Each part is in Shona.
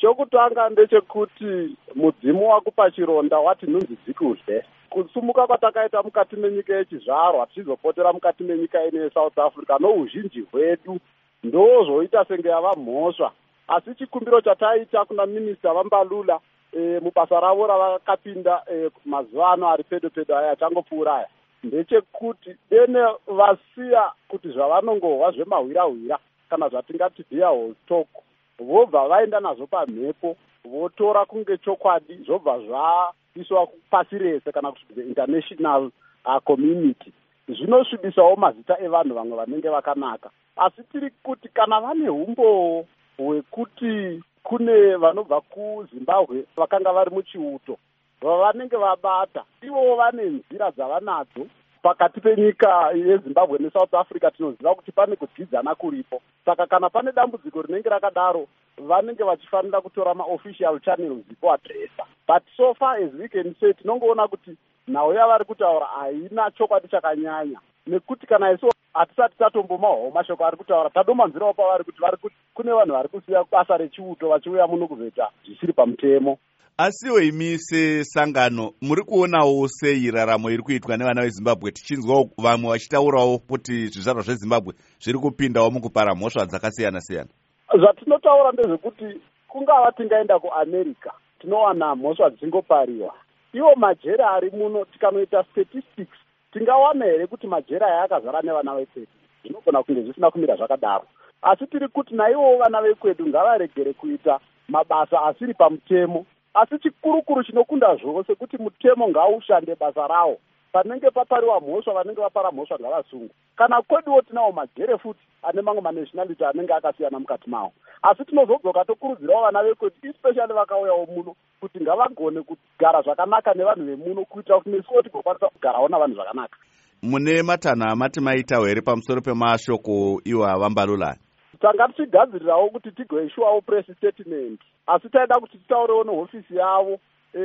Chokutanga ndechekuti mudzimu wakupa chironda wati nhunzi dzikudye. Kusumuka kwatakaita mukati menyika yechizvarwa tichizopotera mukati menyika ino yeSouth Africa nouzhinji hwedu ndozvoita senge yava mhosva. Asi chikumbiro chataita kuna minista Vambalula mubasa ravo ravakapinda mazuva ano ari pedo pedo aya achangopfuura aya ndechekuti dene vasiya kuti zvavanongohwa zvemahwira kana zvatingati beer talk vobva vaenda nazvo pamhepo votora kunge chokwadi zvobva zvaiswa pasi rese kana kuti the international community. Zvinosvibisawo mazita evanhu vamwe vanenge vakanaka, asi tiri kuti kana vane umbowo hwekuti kune vanobva kuZimbabwe vakanga vari muchiuto vavanenge vabata, ivo vane nzira dzavanadzo pakati penyika yeZimbabwe neSouth Africa. Tinoziva kuti pane kudyidzana kuripo, saka kana pane dambudziko rinenge rakadaro vanenge vachifanira kutora maofficial channels kuadresa. But so far as we can say tinongoona kuti nhau yavari kutaura haina chokwadi chakanyanya, nekuti kana isu hatisati tatombomaho mashoko ari kutaura tadomanzirawo pavari kuti kune vanhu vari kusiya basa rechiuto vachiuya muno kuzoita zvisiri pamutemo. Asiwo imi sesangano muri kuonawo sei raramo iri kuitwa nevana veZimbabwe, tichinzwawo vamwe vachitaurawo kuti zvizvarwa zveZimbabwe zviri kupindawo mukupara mhosva dzakasiyana siyana? Zvatinotaura ndezvekuti kungava tingaenda kuAmerica tinowana mhosva dzingopariwa. Iwo majera ari muno tikanoita statistics tingawana here kuti majera aya akazara nevana vekwedu? Zvinogona kunge zvisina kumira zvakadaro. Asi tiri kuti naivo vana vekwedu ngavaregere kuita mabasa asiri pamutemo. Asi chikurukuru chinokunda zvose kuti mutemo ngaushande basa rawo. Panenge papariwa mhosva vanenge vapara mhosva ngavasungwe. Kana kweduwo tinawo magere futi ane mamwe manationality anenge akasiyana mukati mawo. Asi tinozodzoka tokurudzirawo vana vekwedu especially vakauyawo muno kuti ngavagone kugara zvakanaka nevanhu vemuno kuitira kuti nesuwo tigokwanisa kugarawo navanhu zvakanaka. Mune matanho amati maitawo here pamusoro pemashoko iwo aVambalula? Tanga tichigadzirirawo kuti tigoishuwawo press statement, asi taida kuti titaurewo nehofisi yavo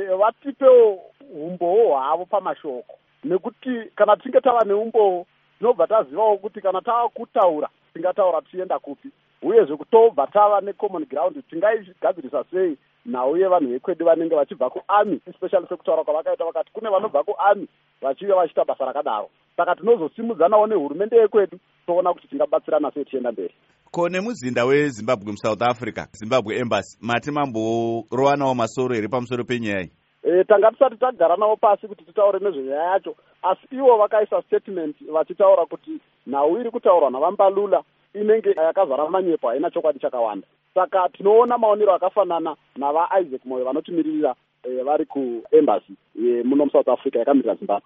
vatipewo umbowo hwavo pamashoko, nekuti kana tinge tava neumbowo tinobva tazivawo kuti kana tava kutaura tingataura tichienda kupi, uyezve kutobva tava necommon ground tingaigadzirisa sei nhau yevanhu vekwedu vanenge vachibva kuarmy, especially sekutaura kwavakaita vakati kune vanobva kuarmy vachiuya vachiita basa rakadaro. Saka tinozosimudzanawo nehurumende yekwedu toona kuti tingabatsirana sei tichienda mberi. Ko nemuzinda weZimbabwe muSouth Africa, Zimbabwe Embassy, mati mamborowanawo masoro here pamusoro penyaya iyi? Tanga tisati tagara navo pasi kuti titaure nezvenyaya yacho, asi ivo vakaisa statement vachitaura kuti nhau iri kutaurwa naVambalula inenge yakazara manyepo, haina chokwadi chakawanda. Saka tinoona maonero akafanana navaIsaac Moyo vanotimiririra vari kuembassy muno muSouth Africa yakamirira Zimbabwe.